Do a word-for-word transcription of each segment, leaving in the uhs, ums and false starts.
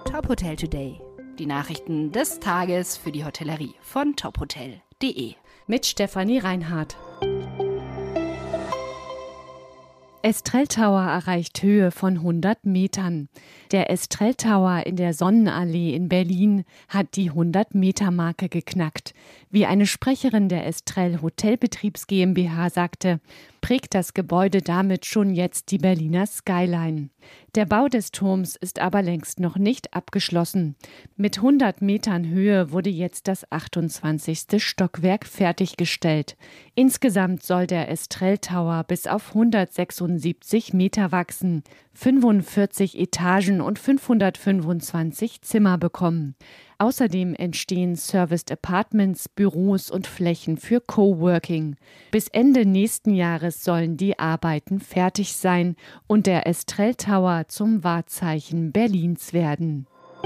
Top Hotel Today. Die Nachrichten des Tages für die Hotellerie von top hotel punkt de. Mit Stefanie Reinhardt. Estrell Tower erreicht Höhe von hundert Metern. Der Estrell Tower in der Sonnenallee in Berlin hat die hundert-Meter-Marke geknackt. Wie eine Sprecherin der Estrell Hotelbetriebs GmbH sagte, prägt das Gebäude damit schon jetzt die Berliner Skyline. Der Bau des Turms ist aber längst noch nicht abgeschlossen. Mit hundert Metern Höhe wurde jetzt das achtundzwanzigste Stockwerk fertiggestellt. Insgesamt soll der Estrell Tower bis auf hundertsechsundsiebzig Meter wachsen, fünfundvierzig Etagen und fünfhundertfünfundzwanzig Zimmer bekommen. Außerdem entstehen Serviced Apartments, Büros und Flächen für Coworking. Bis Ende nächsten Jahres sollen die Arbeiten fertig sein und der Estrell Tower zum Wahrzeichen Berlins werden.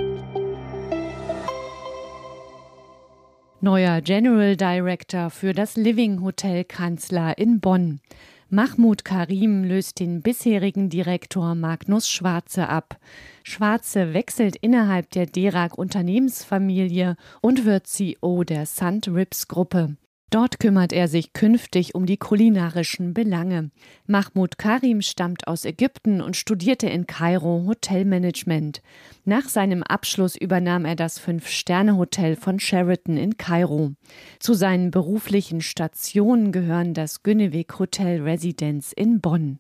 Neuer General Director für das Living Hotel Kanzler in Bonn. Mahmoud Karim löst den bisherigen Direktor Magnus Schwarze ab. Schwarze wechselt innerhalb der D E R A G-Unternehmensfamilie und wird C E O der St. Rips Gruppe. Dort kümmert er sich künftig um die kulinarischen Belange. Mahmoud Karim stammt aus Ägypten und studierte in Kairo Hotelmanagement. Nach seinem Abschluss übernahm er das Fünf-Sterne-Hotel von Sheraton in Kairo. Zu seinen beruflichen Stationen gehören das Günnewig Hotel Residenz in Bonn.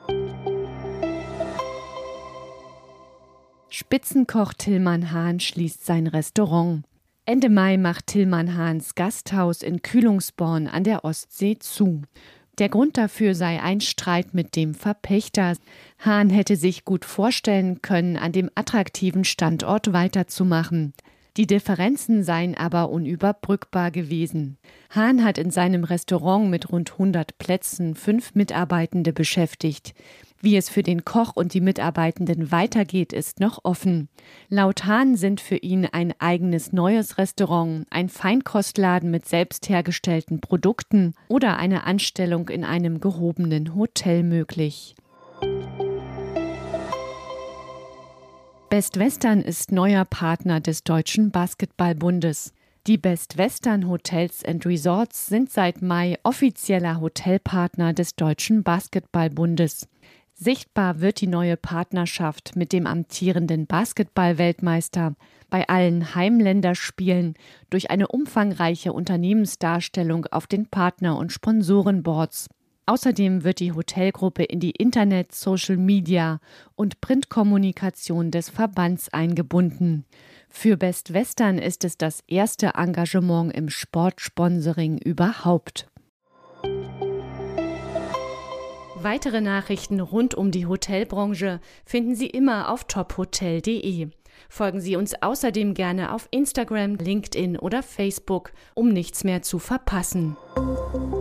Spitzenkoch Tilman Hahn schließt sein Restaurant. Ende Mai macht Tilman Hahns Gasthaus in Kühlungsborn an der Ostsee zu. Der Grund dafür sei ein Streit mit dem Verpächter. Hahn hätte sich gut vorstellen können, an dem attraktiven Standort weiterzumachen. Die Differenzen seien aber unüberbrückbar gewesen. Hahn hat in seinem Restaurant mit rund hundert Plätzen fünf Mitarbeitende beschäftigt. Wie es für den Koch und die Mitarbeitenden weitergeht, ist noch offen. Laut Hahn sind für ihn ein eigenes neues Restaurant, ein Feinkostladen mit selbst hergestellten Produkten oder eine Anstellung in einem gehobenen Hotel möglich. Best Western ist neuer Partner des Deutschen Basketballbundes. Die Best Western Hotels and Resorts sind seit Mai offizieller Hotelpartner des Deutschen Basketballbundes. Sichtbar wird die neue Partnerschaft mit dem amtierenden Basketball-Weltmeister bei allen Heimländerspielen durch eine umfangreiche Unternehmensdarstellung auf den Partner- und Sponsorenboards. Außerdem wird die Hotelgruppe in die Internet-, Social Media und Printkommunikation des Verbands eingebunden. Für Best Western ist es das erste Engagement im Sportsponsoring überhaupt. Weitere Nachrichten rund um die Hotelbranche finden Sie immer auf top hotel punkt de. Folgen Sie uns außerdem gerne auf Instagram, LinkedIn oder Facebook, um nichts mehr zu verpassen.